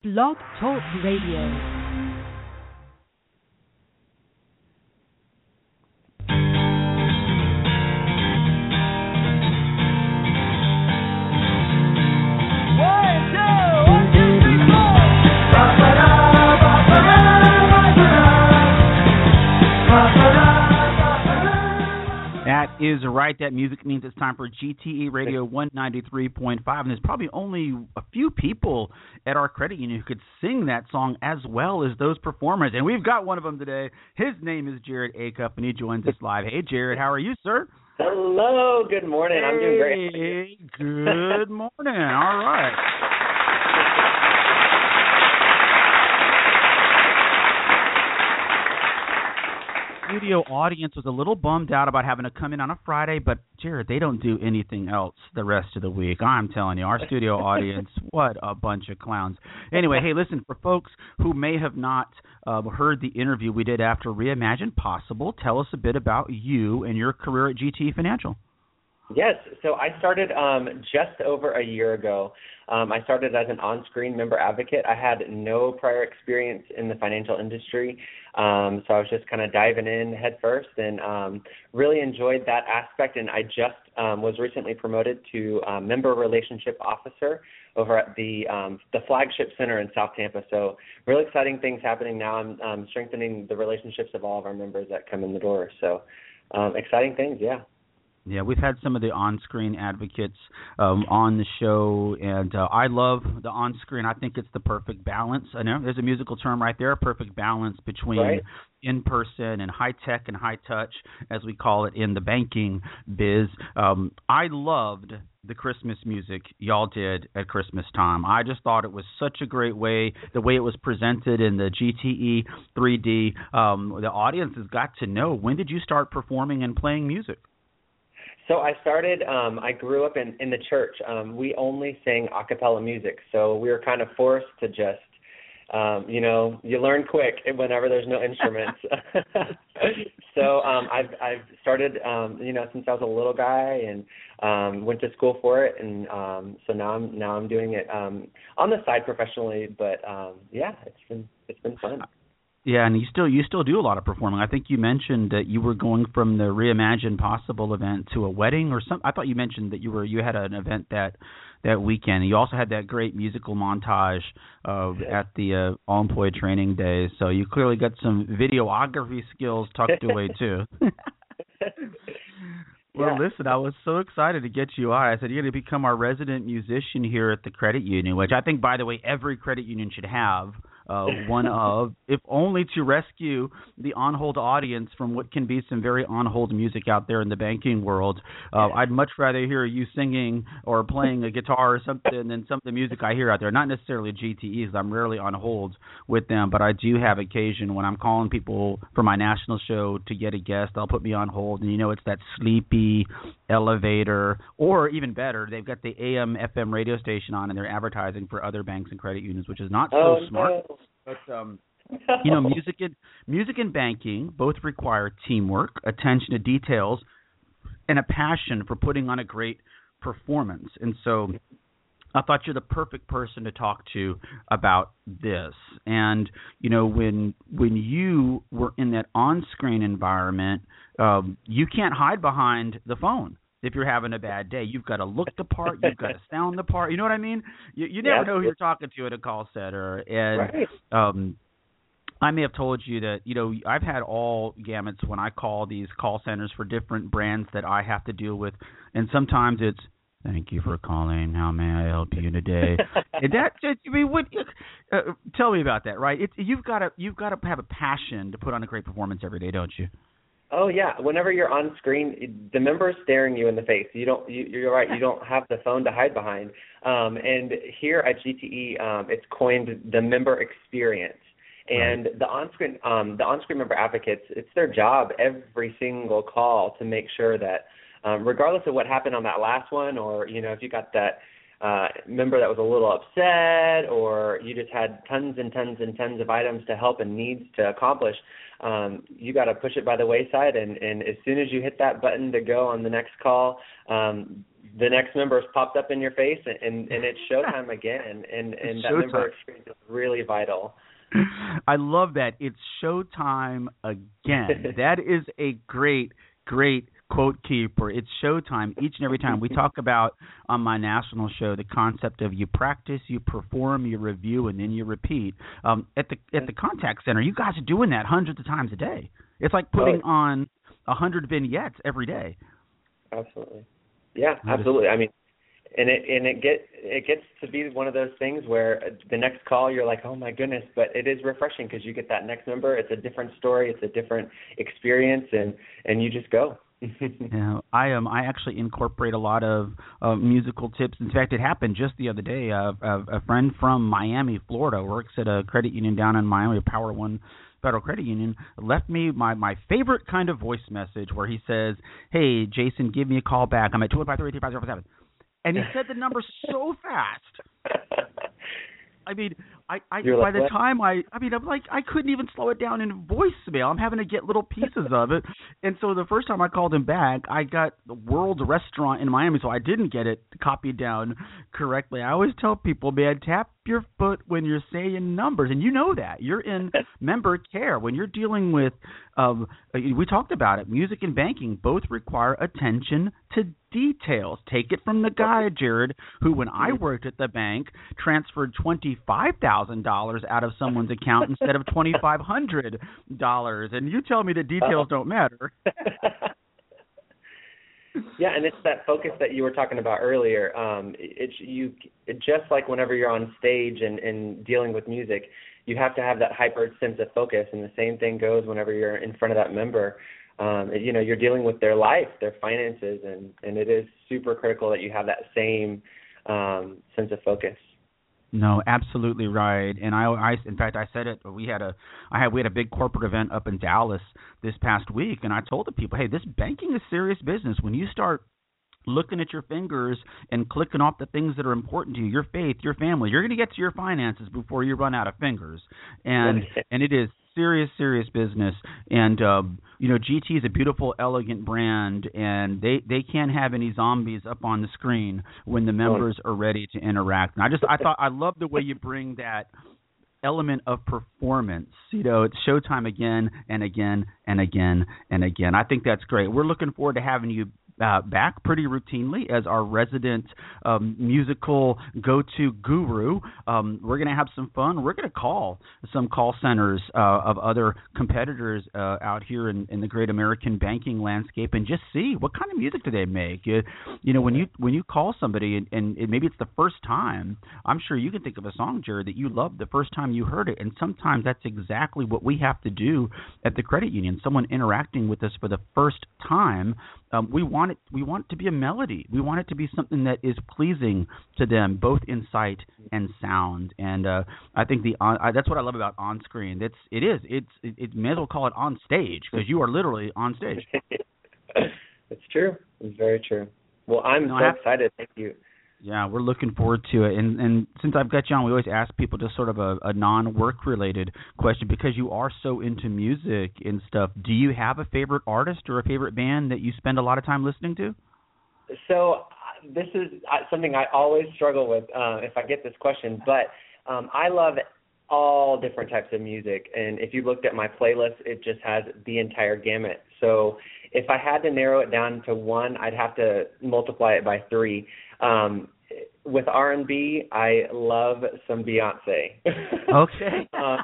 Blog Talk Radio. That is right. That music means it's time for GTE Radio 193.5. And there's probably only a few people at our credit union who could sing that song as well as those performers. And we've got one of them today. His name is Jared Acuff, and he joins us live. Hey, Jared, how are you, sir? Hello. Good morning. I'm doing great. Hey, good morning. All right. Studio audience was a little bummed out about having to come in on a Friday, but Jared, they don't do anything else the rest of the week. I'm telling you, our studio audience, what a bunch of clowns. Anyway, hey, listen, for folks who may have not heard the interview we did after Reimagine Possible, tell us a bit about you and your career at GTE Financial. Yes, so I started just over a year ago. I started as an on-screen member advocate. I had no prior experience in the financial industry, so I was just kind of diving in head first and really enjoyed that aspect. And I just was recently promoted to member relationship officer over at the flagship center in South Tampa. So really exciting things happening now. I'm strengthening the relationships of all of our members that come in the door. So exciting things, yeah. Yeah, we've had some of the on-screen advocates on the show, and I love the on-screen. I think it's the perfect balance. I know there's a musical term right there, a perfect balance between in-person and high-tech and high-touch, as we call it in the banking biz. I loved the Christmas music y'all did at Christmas time. I just thought it was such a great way, the way it was presented in the GTE 3D. The audience has got to know, when did you start performing and playing music? So I started, I grew up in the church. We only sang a cappella music, so we were kind of forced to just, you learn quick whenever there's no instruments. So I've started, since I was a little guy and went to school for it, and so now I'm doing it on the side professionally. But it's been fun. Yeah, and you still do a lot of performing. I think you mentioned that you were going from the Reimagine Possible event to a wedding or something. I thought you mentioned that you had an event that weekend. You also had that great musical montage at the all-employee training day. So you clearly got some videography skills tucked away too. Well, listen, I was so excited to get you on. I said, you're going to become our resident musician here at the credit union, which I think, by the way, every credit union should have one of, if only to rescue the on-hold audience from what can be some very on-hold music out there in the banking world. I'd much rather hear you singing or playing a guitar or something than some of the music I hear out there. Not necessarily GTEs. I'm rarely on hold with them, but I do have occasion when I'm calling people for my national show to get a guest, they'll put me on hold, and it's that sleepy elevator, or even better, they've got the AM, FM radio station on, and they're advertising for other banks and credit unions, which is not so smart. No. But music and banking both require teamwork, attention to details, and a passion for putting on a great performance. And so I thought you're the perfect person to talk to about this. And when you were in that on-screen environment, you can't hide behind the phone. If you're having a bad day, you've got to look the part, you've got to sound the part. You know what I mean? You never know who you're talking to at a call center. And I may have told you that, I've had all gamuts when I call these call centers for different brands that I have to deal with. And sometimes it's, thank you for calling. How may I help you today? And tell me about that, right? You've got to have a passion to put on a great performance every day, don't you? Oh yeah. Whenever you're on screen, the member is staring you in the face. You're right. You don't have the phone to hide behind. And here at GTE, it's coined the member experience. And the on-screen member advocates, it's their job every single call to make sure that, regardless of what happened on that last one, or if you got that member that was a little upset, or you just had tons and tons and tons of items to help and needs to accomplish, you got to push it by the wayside. And as soon as you hit that button to go on the next call, the next member has popped up in your face, and it's showtime again. And that member experience is really vital. I love that. It's showtime again. That is a great quote keeper. It's showtime each and every time. We talk about on my national show the concept of you practice, you perform, you review, and then you repeat. At the contact center, you guys are doing that hundreds of times a day. It's like putting on 100 vignettes every day. Absolutely. Yeah, absolutely. I mean, and it gets to be one of those things where the next call you're like, oh my goodness, but it is refreshing because you get that next member. It's a different story, it's a different experience, and you just go. Yeah, I actually incorporate a lot of musical tips. In fact, it happened just the other day. A friend from Miami, Florida, works at a credit union down in Miami, a Power One Federal Credit Union, left me my favorite kind of voice message where he says, "Hey, Jason, give me a call back. I'm at 215-385-047." And he said the number so fast. I mean, I by the time I'm like, I couldn't even slow it down in voicemail. I'm having to get little pieces of it. And so the first time I called him back, I got the World Restaurant in Miami, so I didn't get it copied down correctly. I always tell people, man, tap your foot when you're saying numbers. And you know that. You're in member care. When you're dealing with, we talked about it, music and banking both require attention to details. Take it from the guy, Jared, who when I worked at the bank transferred $25,000 out of someone's account instead of $2,500. And you tell me the details don't matter. Yeah, and it's that focus that you were talking about earlier. It's just like whenever you're on stage and dealing with music, you have to have that hyper sense of focus, and the same thing goes whenever you're in front of that member. You're dealing with their life, their finances, and it is super critical that you have that same sense of focus. No, absolutely right. And I in fact, I said it. We had a big corporate event up in Dallas this past week, and I told the people, hey, this banking is serious business. When you start looking at your fingers and clicking off the things that are important to you, your faith, your family, you're going to get to your finances before you run out of fingers. And it is serious business. And GT is a beautiful, elegant brand, and they can't have any zombies up on the screen when the members are ready to interact. And I love the way you bring that element of performance. It's showtime again and again and again and again. I think that's great. We're looking forward to having you back pretty routinely as our resident musical go-to guru. We're going to have some fun. We're going to call some call centers of other competitors out here in the great American banking landscape and just see what kind of music do they make. When you call somebody and maybe it's the first time, I'm sure you can think of a song, Jared, that you loved the first time you heard it. And sometimes that's exactly what we have to do at the credit union. Someone interacting with us for the first time. We want it to be a melody. We want it to be something that is pleasing to them, both in sight and sound. And I think that's what I love about on screen. It may as well call it on stage because you are literally on stage. It's true. It's very true. Well, I'm so excited. Thank you. Yeah, we're looking forward to it. And since I've got you on, we always ask people just sort of a non-work-related question because you are so into music and stuff. Do you have a favorite artist or a favorite band that you spend a lot of time listening to? So this is something I always struggle with if I get this question, but I love all different types of music. And if you looked at my playlist, it just has the entire gamut. So if I had to narrow it down to one, I'd have to multiply it by 3. With R&B, I love some Beyonce. Okay.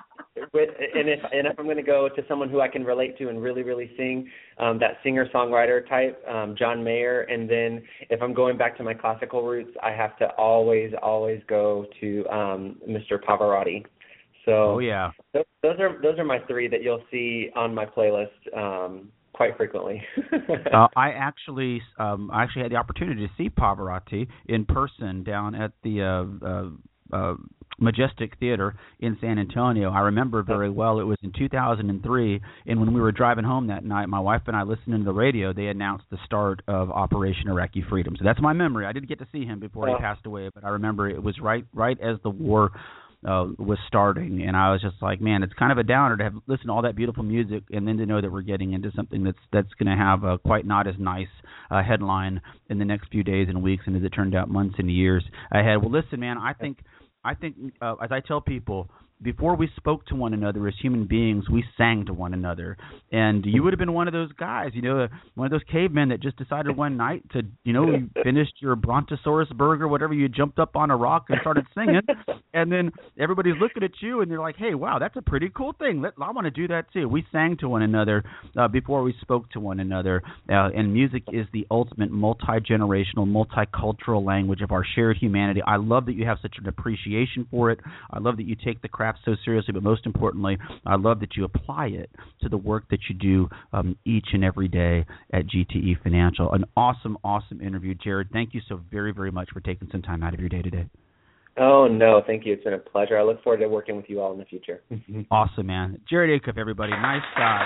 If I'm going to go to someone who I can relate to and really, really sing, that singer-songwriter type, John Mayer. And then if I'm going back to my classical roots, I have to always go to Mr. Pavarotti. So yeah, those are my 3 that you'll see on my playlist quite frequently. I actually had the opportunity to see Pavarotti in person down at the Majestic Theater in San Antonio. I remember very well. It was in 2003, and when we were driving home that night, my wife and I listening to the radio. They announced the start of Operation Iraqi Freedom. So that's my memory. I didn't get to see him before he passed away, but I remember it was right as the war was starting, and I was just like, man, it's kind of a downer to have listened to all that beautiful music, and then to know that we're getting into something that's going to have a quite not as nice headline in the next few days and weeks, and as it turned out, months and years ahead. Well, listen, man, I think as I tell people, before we spoke to one another as human beings, we sang to one another. And you would have been one of those guys, one of those cavemen that just decided one night to, you finished your Brontosaurus burger, whatever, you jumped up on a rock and started singing. And then everybody's looking at you and they're like, hey, wow, that's a pretty cool thing. I want to do that too. We sang to one another before we spoke to one another. And music is the ultimate multi-generational, multicultural language of our shared humanity. I love that you have such an appreciation for it. I love that you take the craft so seriously, but most importantly, I love that you apply it to the work that you do each and every day at GTE Financial. An awesome, awesome interview, Jared. Thank you so very, very much for taking some time out of your day today. Oh, no, thank you. It's been a pleasure. I look forward to working with you all in the future. Awesome, man. Jared Acuff, everybody. Nice job.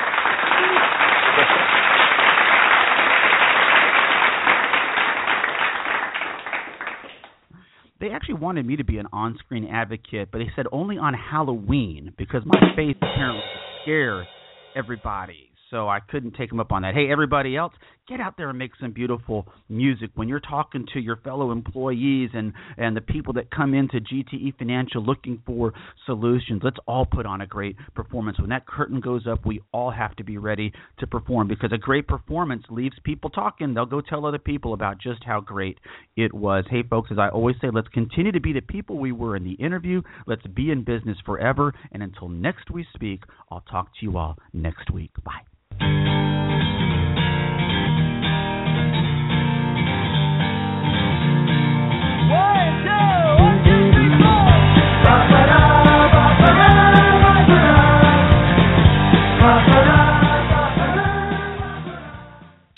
They actually wanted me to be an on-screen advocate, but they said only on Halloween because my face apparently scares everybody. So I couldn't take them up on that. Hey, everybody else, get out there and make some beautiful music. When you're talking to your fellow employees and the people that come into GTE Financial looking for solutions, let's all put on a great performance. When that curtain goes up, we all have to be ready to perform because a great performance leaves people talking. They'll go tell other people about just how great it was. Hey, folks, as I always say, let's continue to be the people we were in the interview. Let's be in business forever. And until next we speak, I'll talk to you all next week. Bye.